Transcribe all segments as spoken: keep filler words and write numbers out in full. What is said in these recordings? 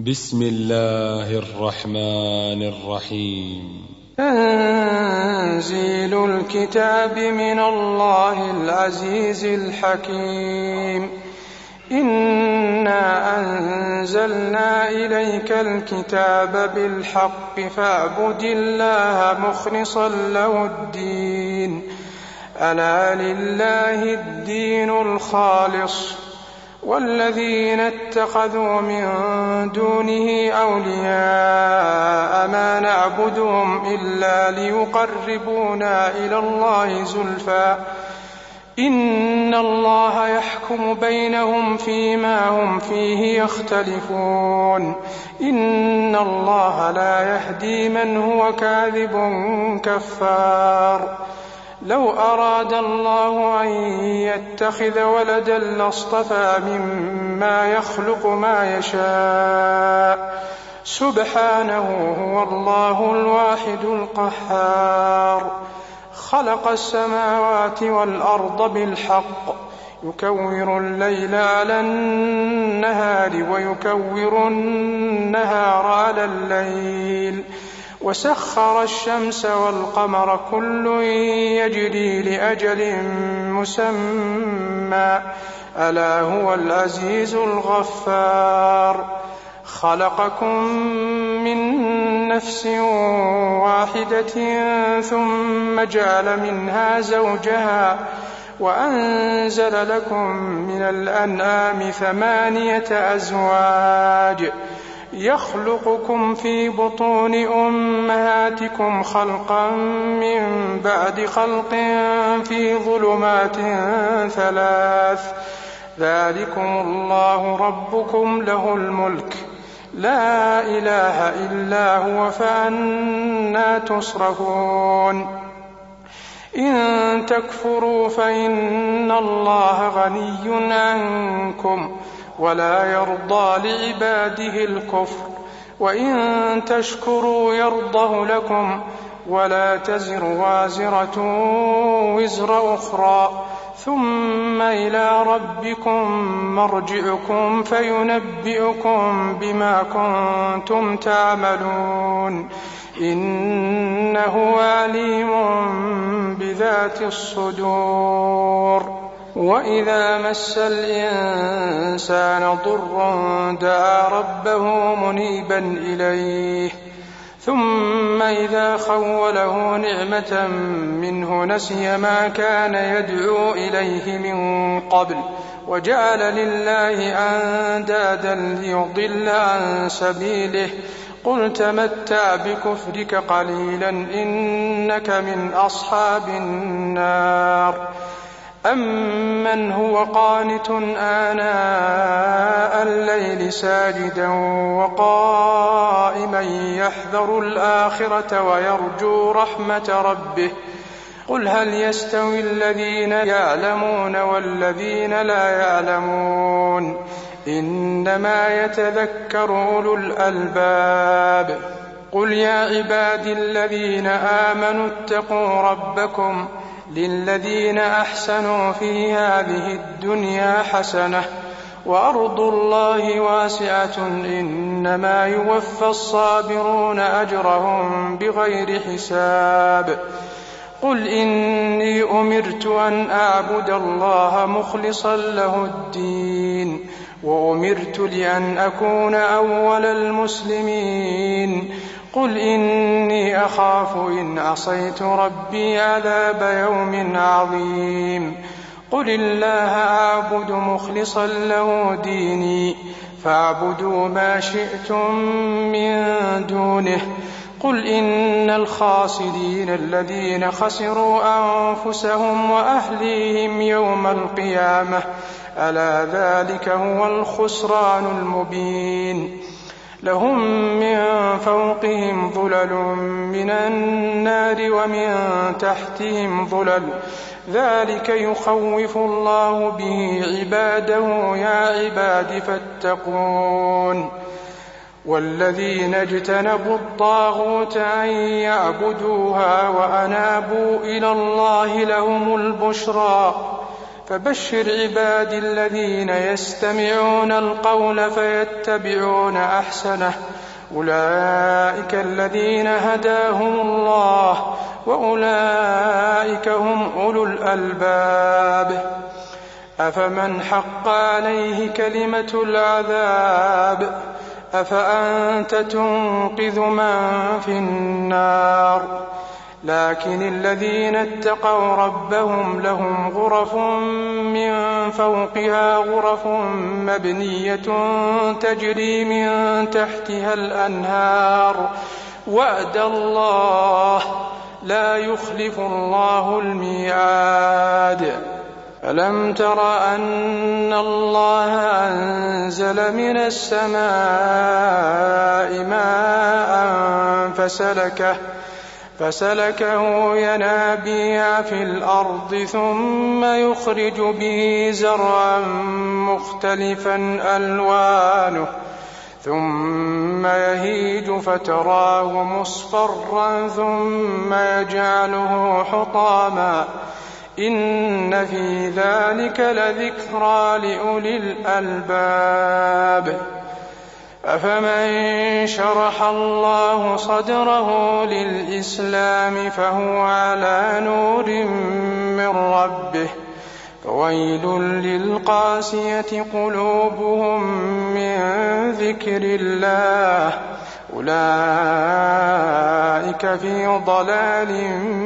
بسم الله الرحمن الرحيم. تنزيل الكتاب من الله العزيز الحكيم. إنا أنزلنا إليك الكتاب بالحق فاعبد الله مخلصا له الدين ألا لله الدين الخالص والذين اتخذوا من دونه أولياء ما نعبدهم إلا ليقربونا إلى الله زلفى إن الله يحكم بينهم فيما هم فيه يختلفون إن الله لا يهدي من هو كاذب كفار. لو أراد الله أن يتخذ ولدا لاصطفى مما يخلق ما يشاء سبحانه هو الله الواحد القهار. خلق السماوات والأرض بالحق يكور الليل على النهار ويكور النهار على الليل وسخر الشمس والقمر كل يجري لأجل مسمى ألا هو العزيز الغفار. خلقكم من نفس واحدة ثم جعل منها زوجها وأنزل لكم من الأنعام ثمانية أزواج يخلقكم في بطون أمهاتكم خلقا من بعد خلق في ظلمات ثلاث ذلكم الله ربكم له الملك لا إله إلا هو فأنى تصرفون. إن تكفروا فإن الله غني عنكم ولا يرضى لعباده الكفر وإن تشكروا يرضه لكم ولا تزر وازرة وزر أخرى ثم إلى ربكم مرجعكم فينبئكم بما كنتم تعملون إنه عليم بذات الصدور. وإذا مس الإنسان ضر دعا ربه منيبا إليه ثم إذا خوله نعمة منه نسي ما كان يدعو إليه من قبل وجعل لله أندادا ليضل عن سبيله قل تمتع بكفرك قليلا إنك من أصحاب النار. أمن هو قانت آناء الليل ساجدا وقائما يحذر الآخرة ويرجو رحمة ربه قل هل يستوي الذين يعلمون والذين لا يعلمون إنما يتذكر أولو الألباب. قل يا عبادي الذين آمنوا اتقوا ربكم للذين أحسنوا في هذه الدنيا حسنة وأرض الله واسعة إنما يوفى الصابرون أجرهم بغير حساب. قل إني أمرت أن أعبد الله مخلصا له الدين وأمرت لأن أكون أول المسلمين. قل إني أخاف إن عصيت ربي عذاب يوم عظيم. قل الله أعبد مخلصا له ديني فاعبدوا ما شئتم من دونه. قل إن الخاسرين الذين خسروا أنفسهم وأهليهم يوم القيامة ألا ذلك هو الخسران المبين. لهم من فوقهم ظلل من النار ومن تحتهم ظلل ذلك يخوف الله به عباده يا عباد فاتقون. والذين اجتنبوا الطاغوت أن يعبدوها وأنابوا إلى الله لهم البشرى فبشر عبادي الذين يستمعون القول فيتبعون أحسنه أولئك الذين هداهم الله وأولئك هم أولو الألباب أفمن حق عليه كلمة العذاب أفأنت تنقذ من في النار لكن الذين اتقوا ربهم لهم غرف من فوقها غرف مبنية تجري من تحتها الأنهار وعد الله لا يخلف الله الميعاد ألم تر أن الله أنزل من السماء ماء فسلكه فسلكه ينابيع في الأرض ثم يخرج به زرعا مختلفا ألوانه ثم يهيج فتراه مصفرا ثم يجعله حطاما إن في ذلك لذكرى لأولي الألباب أفمن شرح الله صدره للإسلام فهو على نور من ربه فويل للقاسية قلوبهم من ذكر الله أولئك في ضلال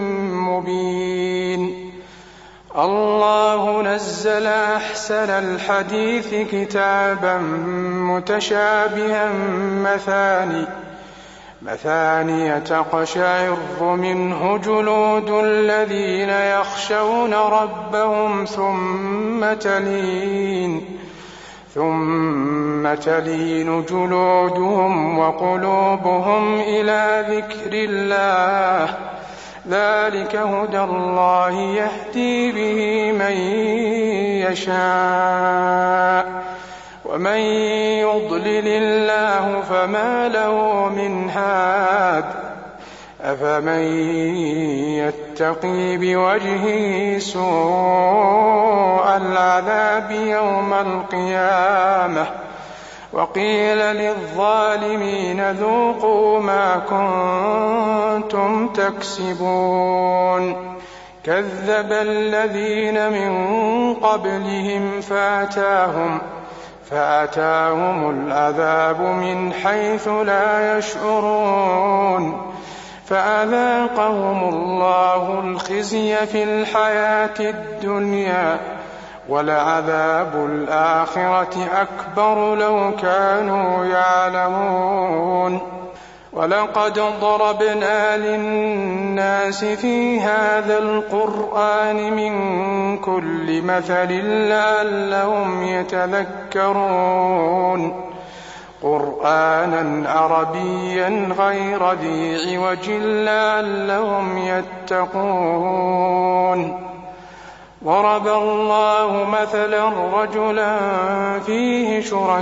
مبين الله نزل أحسن الحديث كتابا متشابها مثاني مثانية تقشعر منه جلود الذين يخشون ربهم ثم تلين ثم تلين جلودهم وقلوبهم إلى ذكر الله ذلك هدى الله يهدي به من يشاء ومن يضلل الله فما له من هاد أفمن يتقي بوجهه سوء العذاب يوم القيامة وقيل للظالمين ذوقوا ما كنتم تكسبون كذب الذين من قبلهم فأتاهم فأتاهم العذاب من حيث لا يشعرون فأذاقهم الله الخزي في الحياة الدنيا ولعذاب الآخرة أكبر لو كانوا يعلمون ولقد ضربنا للناس في هذا القرآن من كل مثل لعلهم يتذكرون قرآنا عربيا غير ذي عوج لعلهم يتقون ضرب الله مثلا رجلا فيه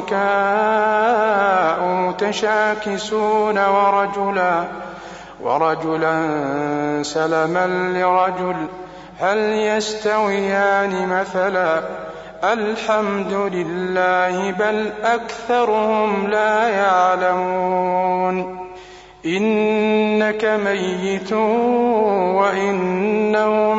شركاء متشاكسون ورجلا ورجلا سلما لرجل هل يستويان مثلا الحمد لله بل أكثرهم لا يعلمون إنك ميت وإنهم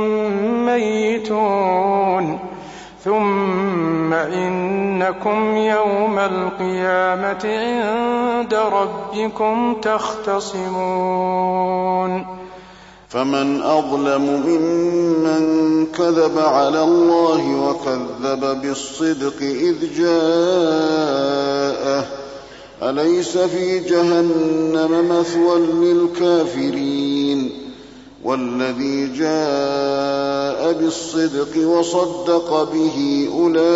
ميتون ثم إنكم يوم القيامة عند ربكم تختصمون فمن أظلم ممن كذب على الله وكذب بالصدق إذ جاءه أليس في جهنم مثوى للكافرين والذي جاء بالصدق وصدق به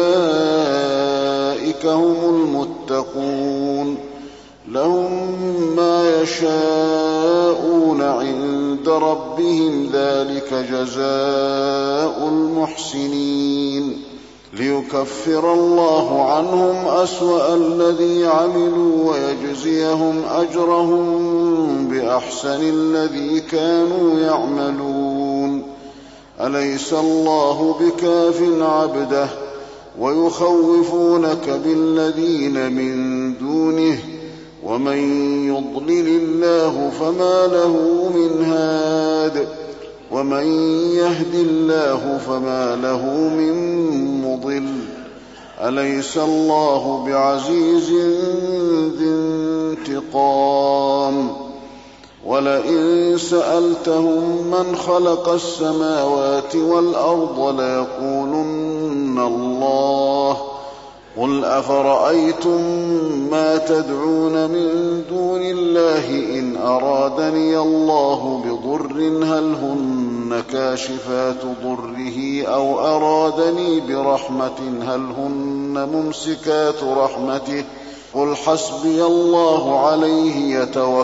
أولئك هم المتقون لهم ما يشاءون عند ربهم ذلك جزاء المحسنين ليكفر الله عنهم أسوأ الذي عملوا ويجزيهم أجرهم بأحسن الذي كانوا يعملون أليس الله بكاف عبده ويخوفونك بالذين من دونه ومن يضلل الله فما له من هاد ومن يهد الله فما له من مضل أليس الله بعزيز ذي انتقام ولئن سألتهم من خلق السماوات والأرض ليقولن الله قل أفرأيتم ما تدعون من دون الله إن أرادني الله بضر هل هن كاشفات ضره أو أرادني برحمة هل هن ممسكات رحمته قل حسبي الله عليه يتوكل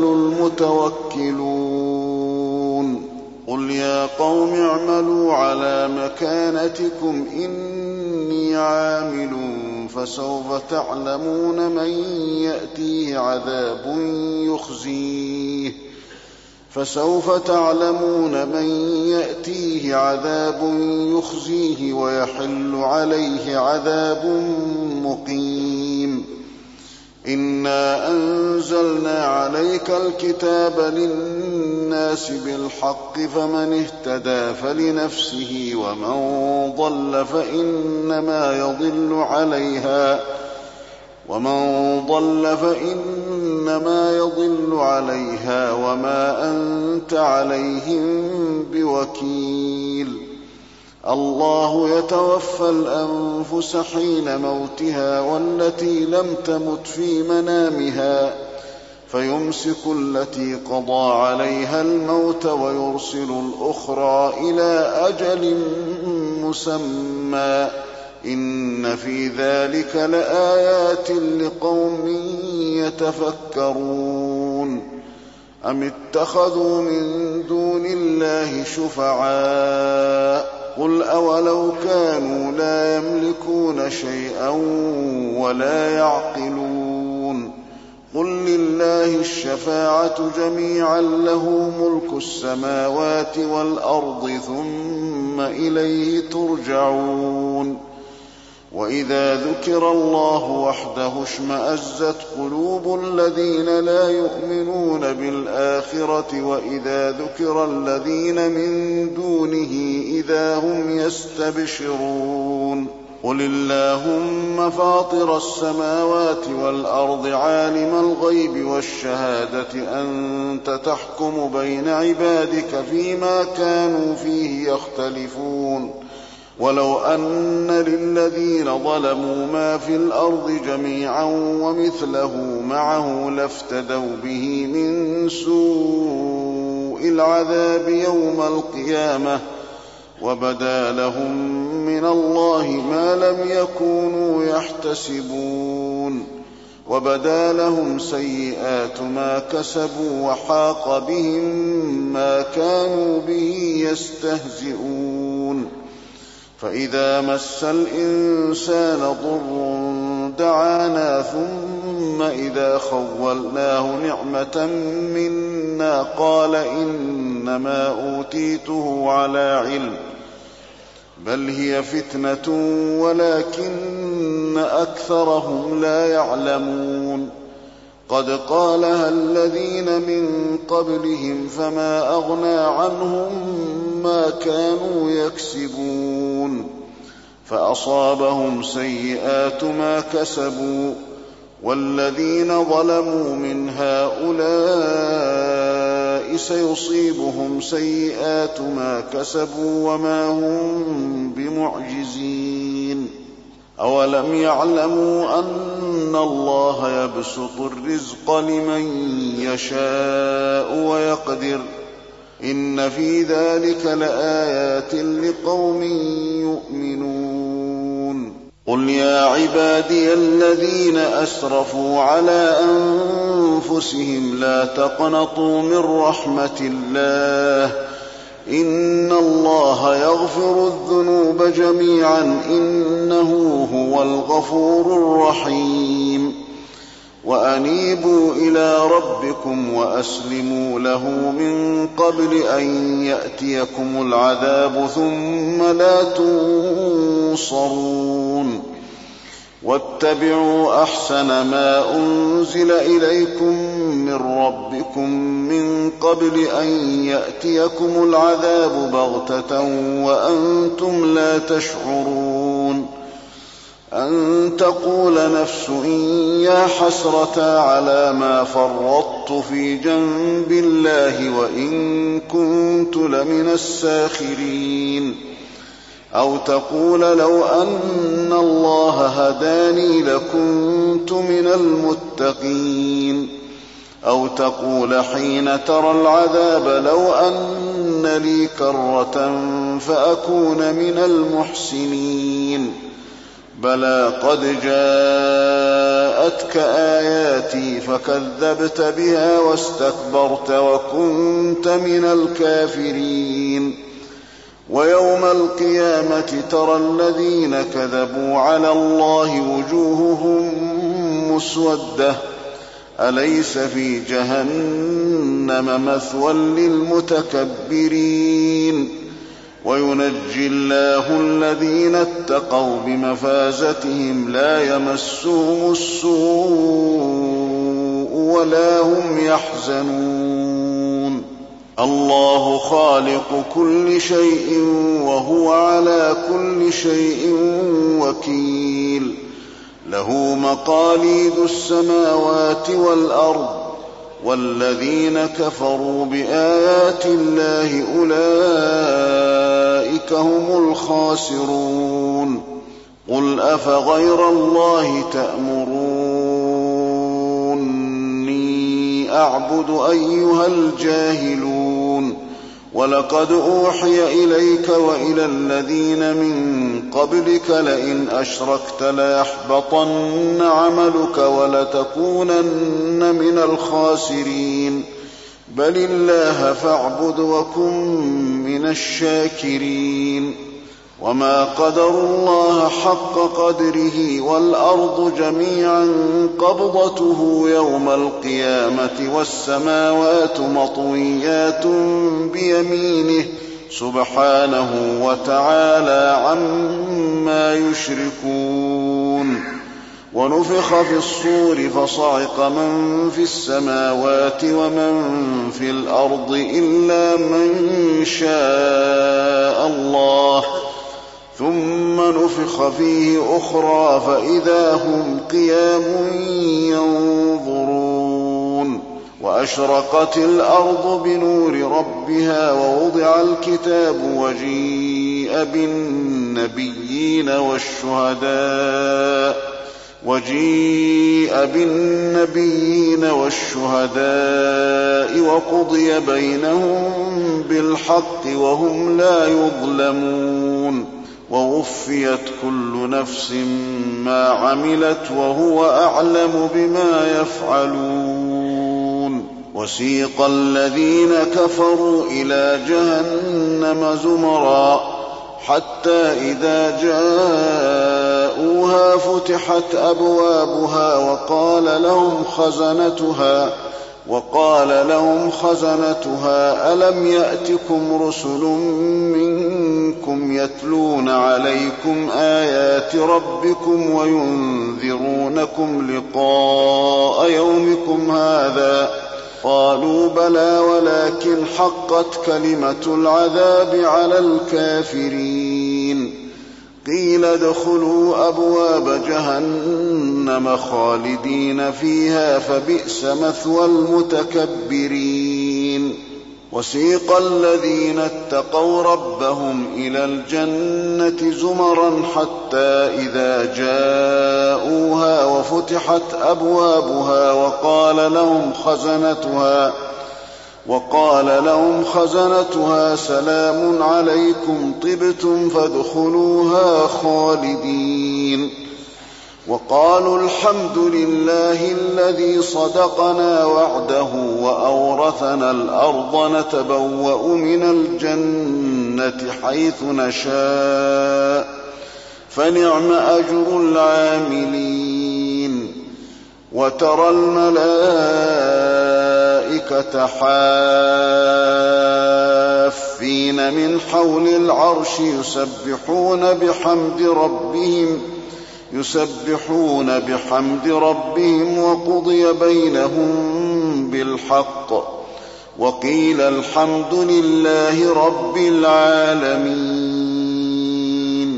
المتوكلون قل يا قوم اعملوا على مكانتكم إني عامل فسوف تعلمون من يأتيه عذاب يخزيه فسوف تعلمون من يأتيه عذاب يخزيه ويحل عليه عذاب مقيم إنا أنزلنا عليك الكتاب للناس بالحق فمن اهتدى فلنفسه ومن ضل فإنما يضل عليها ومن ضل فإنما يضل عليها وما أنت عليهم بوكيل الله يتوفى الأنفس حين موتها والتي لم تمت في منامها فيمسك التي قضى عليها الموت ويرسل الأخرى إلى أجل مسمى إن في ذلك لآيات لقوم يتفكرون أم اتخذوا من دون الله شفعاء قل أولو كانوا لا يملكون شيئا ولا يعقلون قل لله الشفاعة جميعا له ملك السماوات والأرض ثم إليه ترجعون وإذا ذكر الله وحده اشمأزت قلوب الذين لا يؤمنون بالآخرة وإذا ذكر الذين من دونه إذا هم يستبشرون قل اللهم فاطر السماوات والأرض عالم الغيب والشهادة أنت تحكم بين عبادك فيما كانوا فيه يختلفون ولو أن للذين ظلموا ما في الأرض جميعا ومثله معه لافتدوا به من سوء العذاب يوم القيامة وبدا لهم من الله ما لم يكونوا يحتسبون وبدا لهم سيئات ما كسبوا وحاق بهم ما كانوا به يستهزئون فإذا مس الإنسان ضر دعانا ثم إذا خولناه نعمة منا قال إنما أوتيته على علم بل هي فتنة ولكن أكثرهم لا يعلمون قد قالها الذين من قبلهم فما أغنى عنهم ما كانوا يكسبون فأصابهم سيئات ما كسبوا والذين ظلموا من هؤلاء سيصيبهم سيئات ما كسبوا وما هم بمعجزين أولم يعلموا أن الله يبسط الرزق لمن يشاء ويقدر إن في ذلك لآيات لقوم يؤمنون قل يا عبادي الذين أسرفوا على أنفسهم لا تقنطوا من رحمة الله إن الله يغفر الذنوب جميعا إنه هو الغفور الرحيم وأنيبوا إلى ربكم وأسلموا له من قبل أن يأتيكم العذاب ثم لا تنصرون واتبعوا أحسن ما أنزل إليكم من ربكم من قبل أن يأتيكم العذاب بغتة وأنتم لا تشعرون أن تقول نفس يا حسرة على ما فرطت في جنب الله وإن كنت لمن الساخرين أو تقول لو أن الله هداني لكنت من المتقين أو تقول حين ترى العذاب لو أن لي كرة فأكون من المحسنين بلى قد جاءتك آياتي فكذبت بها واستكبرت وكنت من الكافرين ويوم القيامة ترى الذين كذبوا على الله وجوههم مسودة أليس في جهنم مثوى للمتكبرين وينجي الله الذين اتقوا بمفازتهم لا يمسهم السوء ولا هم يحزنون الله خالق كل شيء وهو على كل شيء وكيل له مقاليد السماوات والأرض والذين كفروا بآيات الله أولئك هم الخاسرون قل أفغير الله تأمروني أعبد أيها الجاهلون ولقد أوحي إليك وإلى الذين من قبلك لئن أشركت ليحبطن عملك ولتكونن من الخاسرين بل الله فاعبد وكن من الشاكرين وما قدروا الله حق قدره والأرض جميعا قبضته يوم القيامة والسماوات مطويات بيمينه سبحانه وتعالى عما يشركون ونفخ في الصور فصعق من في السماوات ومن في الأرض إلا من شاء الله ثم نفخ فيه أخرى فإذا هم قيام ينظرون وأشرقت الأرض بنور ربها ووضع الكتاب وجيء بالنبيين والشهداء وجيء بالنبيين والشهداء وقضي بينهم بالحق وهم لا يظلمون ووفيت كل نفس ما عملت وهو أعلم بما يفعلون وسيق الذين كفروا إلى جهنم زمرا حتى إذا جاءوها فتحت أبوابها وقال لهم خزنتها وقال لهم خزنتها ألم يأتكم رسل منكم يتلون عليكم آيات ربكم وينذرونكم لقاء يومكم هذا قالوا بلى ولكن حقت كلمة العذاب على الكافرين قيل ادخلوا أبواب جهنم خالدين فيها فبئس مثوى المتكبرين وسيق الذين اتقوا ربهم إلى الجنة زمرا حتى إذا جاءوها وفتحت أبوابها وقال لهم خزنتها وقال لهم خزنتها سلام عليكم طبتم فادخلوها خالدين وقالوا الحمد لله الذي صدقنا وعده وأورثنا الأرض نتبوأ من الجنة حيث نشاء فنعم أجر العاملين وترى الملائكة حافين من حول العرش يسبحون بحمد ربهم يسبحون بحمد ربهم وقضي بينهم بالحق وقيل الحمد لله رب العالمين.